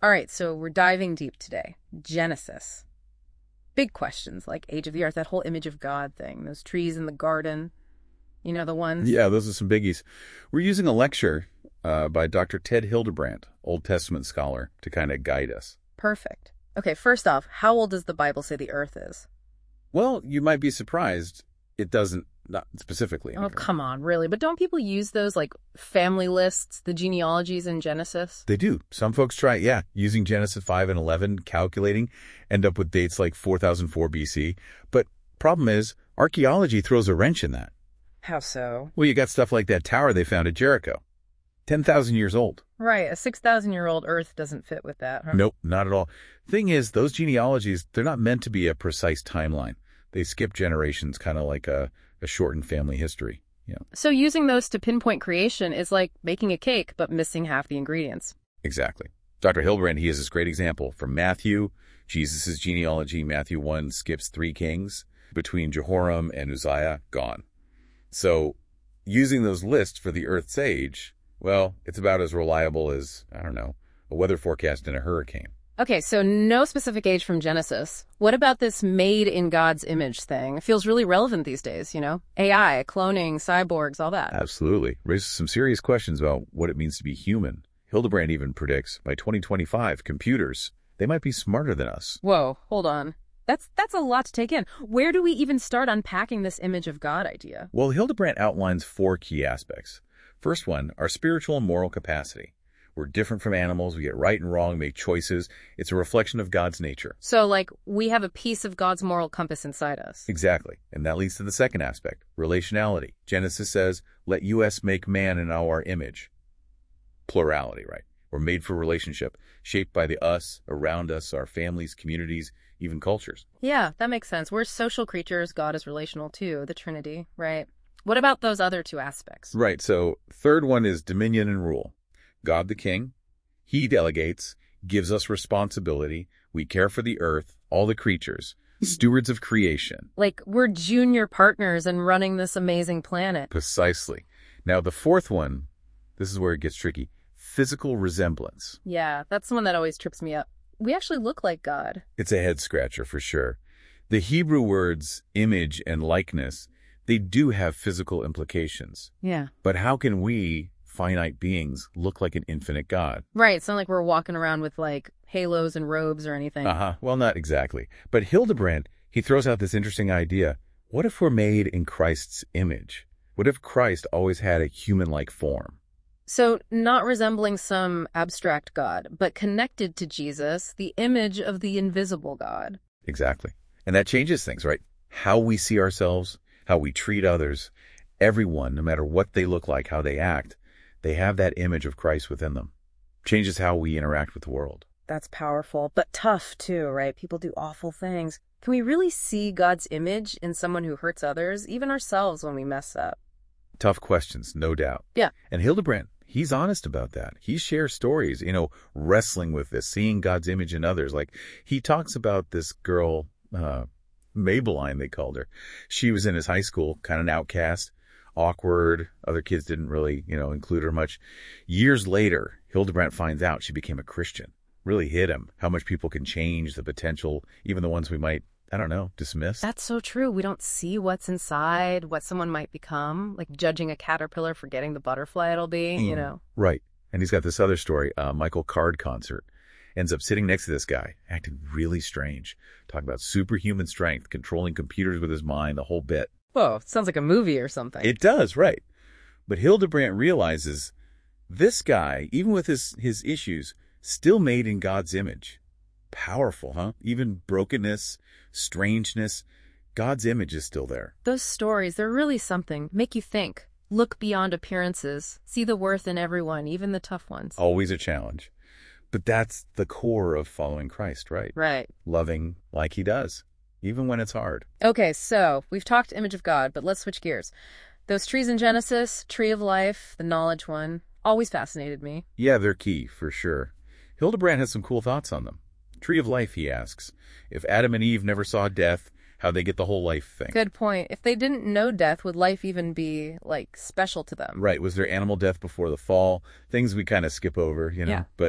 All right, so we're diving deep today. Genesis. Big questions like age of the earth, that whole image of God thing, those trees in the garden, you know, the ones. Yeah, those are some biggies. We're using a lecture by Dr. Ted Hildebrandt, Old Testament scholar, to kind of guide us. Perfect. Okay, first off, how old does the Bible say the earth is? Well, you might be surprised. It doesn't, not specifically. Oh, come on, really? But don't people use those, like, family lists, the genealogies in Genesis? They do. Some folks try, using Genesis 5 and 11, calculating, end up with dates like 4004 BC. But problem is, archaeology throws a wrench in that. How so? Well, you got stuff like that tower they found at Jericho. 10,000 years old. Right, a 6,000-year-old earth doesn't fit with that, huh? Nope, not at all. Thing is, those genealogies, they're not meant to be a precise timeline. They skip generations, kind of like a shortened family history. Yeah. So using those to pinpoint creation is like making a cake, but missing half the ingredients. Exactly. Dr. Hildebrandt, he has this great example from Matthew, Jesus' genealogy. Matthew 1 skips 3 kings. Between Jehoram and Uzziah, gone. So using those lists for the Earth's age, well, it's about as reliable as, I don't know, a weather forecast in a hurricane. Okay, so no specific age from Genesis. What about this made in God's image thing? It feels really relevant these days, you know? AI, cloning, cyborgs, all that. Absolutely. Raises some serious questions about what it means to be human. Hildebrandt even predicts by 2025, computers, they might be smarter than us. Whoa, hold on. That's a lot to take in. Where do we even start unpacking this image of God idea? Well, Hildebrandt outlines 4 key aspects. First one, our spiritual and moral capacity. We're different from animals. We get right and wrong, make choices. It's a reflection of God's nature. So, like, we have a piece of God's moral compass inside us. Exactly. And that leads to the second aspect, relationality. Genesis says, let us make man in our image. Plurality, right? We're made for relationship, shaped by the us, around us, our families, communities, even cultures. Yeah, that makes sense. We're social creatures. God is relational too, the Trinity, right? What about those other 2 aspects? Right. So third one is dominion and rule. God the King, he delegates, gives us responsibility. We care for the earth, all the creatures, stewards of creation. Like we're junior partners in running this amazing planet. Precisely. Now the fourth one, this is where it gets tricky. Physical resemblance. Yeah, that's the one that always trips me up. We actually look like God. It's a head scratcher for sure. The Hebrew words image and likeness, they do have physical implications. Yeah. But how can we, finite beings, look like an infinite God? Right. It's not like we're walking around with like halos and robes or anything. Well, not exactly. But Hildebrandt, he throws out this interesting idea. What if we're made in Christ's image? What if Christ always had a human-like form? So not resembling some abstract God, but connected to Jesus, the image of the invisible God. Exactly. And that changes things, right? How we see ourselves, how we treat others, everyone, no matter what they look like, how they act, they have that image of Christ within them. Changes how we interact with the world. That's powerful, but tough too, right? People do awful things. Can we really see God's image in someone who hurts others, even ourselves when we mess up? Tough questions, no doubt. Yeah. And Hildebrandt, he's honest about that. He shares stories, wrestling with this, seeing God's image in others. Like he talks about this girl, Maybelline, they called her. She was in his high school, kind of an outcast, awkward. Other kids didn't really, include her much. Years later, Hildebrandt finds out she became a Christian. Really hit him how much people can change, the potential, even the ones we might, dismiss. That's so true. We don't see what's inside, what someone might become, like judging a caterpillar for getting the butterfly it'll be, Right. And he's got this other story, Michael Card concert. Ends up sitting next to this guy, acting really strange. Talking about superhuman strength, controlling computers with his mind, the whole bit. Whoa, sounds like a movie or something. It does, right. But Hildebrandt realizes this guy, even with his issues, still made in God's image. Powerful, huh? Even brokenness, strangeness, God's image is still there. Those stories, they're really something. Make you think. Look beyond appearances. See the worth in everyone, even the tough ones. Always a challenge. But that's the core of following Christ, right? Right. Loving like he does, even when it's hard. Okay, so we've talked image of God, but let's switch gears. Those trees in Genesis, tree of life, the knowledge one, always fascinated me. Yeah, they're key, for sure. Hildebrandt has some cool thoughts on them. Tree of life, he asks. If Adam and Eve never saw death, how'd they get the whole life thing? Good point. If they didn't know death, would life even be, special to them? Right. Was there animal death before the fall? Things we kind of skip over, Yeah. But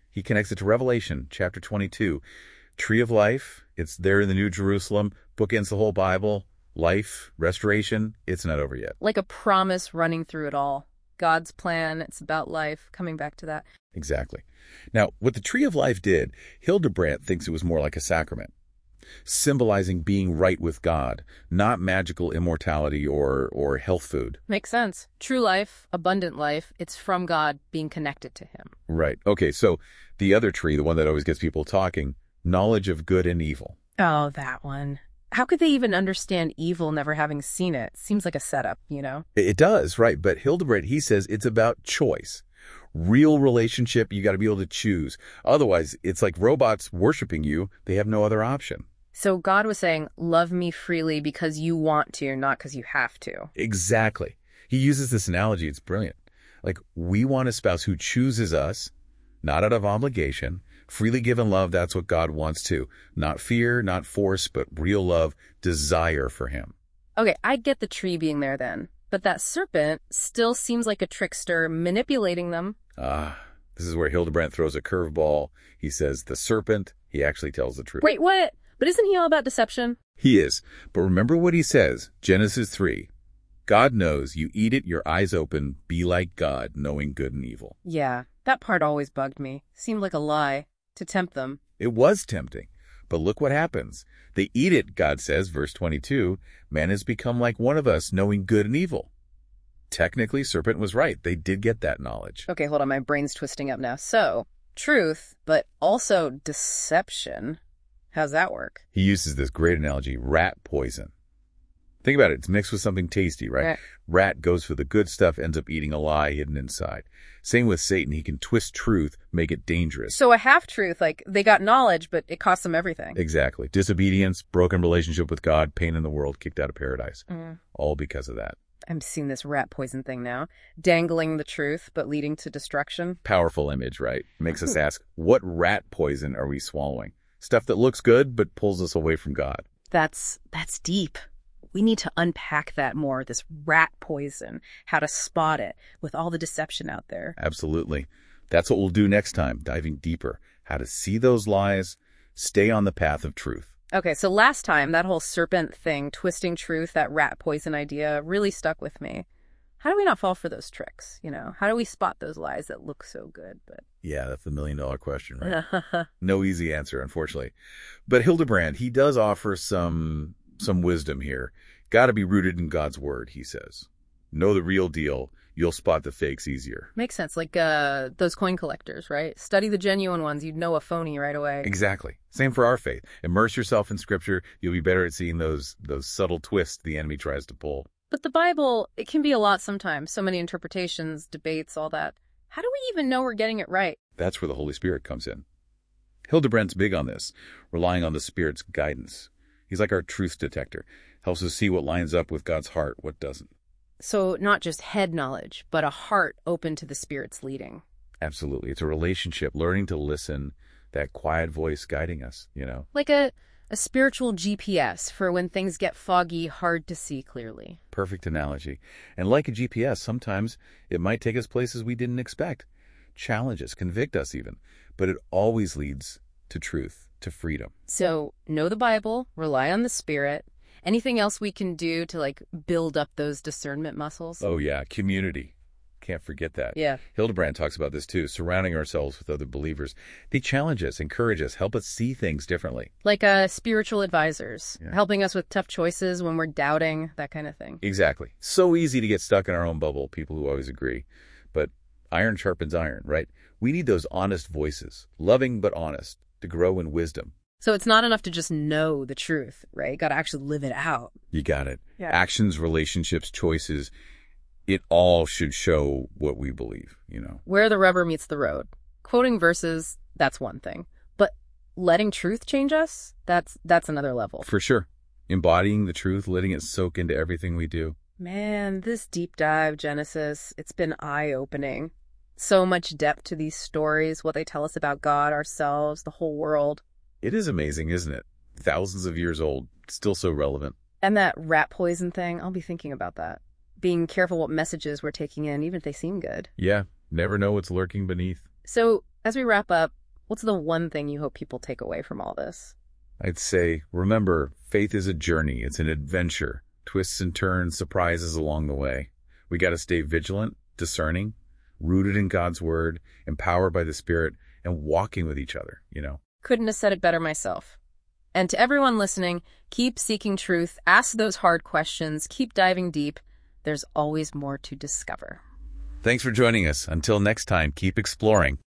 He connects it to Revelation, chapter 22. Tree of life, it's there in the New Jerusalem, bookends the whole Bible. Life, restoration, it's not over yet. Like a promise running through it all. God's plan, it's about life, coming back to that. Exactly. Now, what the Tree of Life did, Hildebrandt thinks it was more like a sacrament, symbolizing being right with God, not magical immortality or health food. Makes sense. True life, abundant life, it's from God being connected to him. Right. Okay, so the other tree, the one that always gets people talking, knowledge of good and evil. Oh, that one. How could they even understand evil never having seen it? Seems like a setup, you know? It does, right. But Hildebrandt, he says it's about choice. Real relationship, you got to be able to choose. Otherwise, it's like robots worshiping you. They have no other option. So God was saying, love me freely because you want to, not because you have to. Exactly. He uses this analogy. It's brilliant. Like, we want a spouse who chooses us, not out of obligation. Freely given love, that's what God wants too. Not fear, not force, but real love, desire for him. Okay, I get the tree being there then. But that serpent still seems like a trickster manipulating them. This is where Hildebrandt throws a curveball. He says the serpent, he actually tells the truth. Wait, what? But isn't he all about deception? He is. But remember what he says, Genesis 3. God knows you eat it, your eyes open, be like God, knowing good and evil. Yeah, that part always bugged me. Seemed like a lie to tempt them. It was tempting. But look what happens. They eat it, God says, verse 22. Man has become like one of us, knowing good and evil. Technically, serpent was right. They did get that knowledge. Okay, hold on. My brain's twisting up now. So, truth, but also deception. How's that work? He uses this great analogy, rat poison. Think about it. It's mixed with something tasty, right? Rat goes for the good stuff, ends up eating a lie hidden inside. Same with Satan. He can twist truth, make it dangerous. So a half-truth, like they got knowledge, but it cost them everything. Exactly. Disobedience, broken relationship with God, pain in the world, kicked out of paradise. All because of that. I'm seeing this rat poison thing now. Dangling the truth, but leading to destruction. Powerful image, right? Makes us ask, what rat poison are we swallowing? Stuff that looks good, but pulls us away from God. That's deep. We need to unpack that more, this rat poison, how to spot it with all the deception out there. Absolutely. That's what we'll do next time, diving deeper, how to see those lies, stay on the path of truth. Okay, so last time, that whole serpent thing, twisting truth, that rat poison idea really stuck with me. How do we not fall for those tricks, you know? How do we spot those lies that look so good? But yeah, that's the million-dollar question, right? No easy answer, unfortunately. But Hildebrandt, he does offer some wisdom here. Got to be rooted in God's word, he says. Know the real deal. You'll spot the fakes easier. Makes sense. Like those coin collectors, right? Study the genuine ones. You'd know a phony right away. Exactly. Same for our faith. Immerse yourself in Scripture. You'll be better at seeing those subtle twists the enemy tries to pull. But the Bible, it can be a lot sometimes. So many interpretations, debates, all that. How do we even know we're getting it right? That's where the Holy Spirit comes in. Hildebrandt's big on this, relying on the Spirit's guidance. He's like our truth detector. Helps us see what lines up with God's heart, what doesn't. So not just head knowledge, but a heart open to the Spirit's leading. Absolutely. It's a relationship, learning to listen, that quiet voice guiding us, you know. Like a spiritual GPS for when things get foggy, hard to see clearly. Perfect analogy. And like a GPS, sometimes it might take us places we didn't expect, challenge us, convict us even. But it always leads to truth, to freedom. So know the Bible, rely on the Spirit. Anything else we can do to like build up those discernment muscles? Oh yeah, community. Can't forget that. Yeah. Hildebrandt talks about this too, surrounding ourselves with other believers. They challenge us, encourage us, help us see things differently. Like spiritual advisors, helping us with tough choices when we're doubting, that kind of thing. Exactly. So easy to get stuck in our own bubble, people who always agree. But iron sharpens iron, right? We need those honest voices, loving but honest, to grow in wisdom. So it's not enough to just know the truth, right? Got to actually live it out. You got it. Yeah. Actions, relationships, choices, it all should show what we believe, you know. Where the rubber meets the road. Quoting verses, that's one thing. But letting truth change us, that's another level. For sure. Embodying the truth, letting it soak into everything we do. Man, this deep dive, Genesis, it's been eye-opening. So much depth to these stories, what they tell us about God, ourselves, the whole world. It is amazing, isn't it? Thousands of years old, still so relevant. And that rat poison thing, I'll be thinking about that. Being careful what messages we're taking in, even if they seem good. Yeah, never know what's lurking beneath. So, as we wrap up, What's the one thing you hope people take away from all this? I'd say, remember, faith is a journey. It's an adventure. Twists and turns, surprises along the way. We got to stay vigilant, discerning, rooted in God's word, empowered by the Spirit, and walking with each other, Couldn't have said it better myself. And to everyone listening, keep seeking truth, ask those hard questions, keep diving deep. There's always more to discover. Thanks for joining us. Until next time, keep exploring.